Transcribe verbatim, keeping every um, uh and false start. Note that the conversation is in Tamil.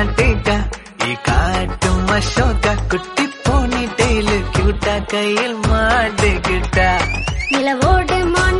மாட்டிக்கா காட்டும் அசோகா குட்டி போனி டெய்லு கியூட்டா கையில் மாட்டிக்கிட்டா நிலவோடு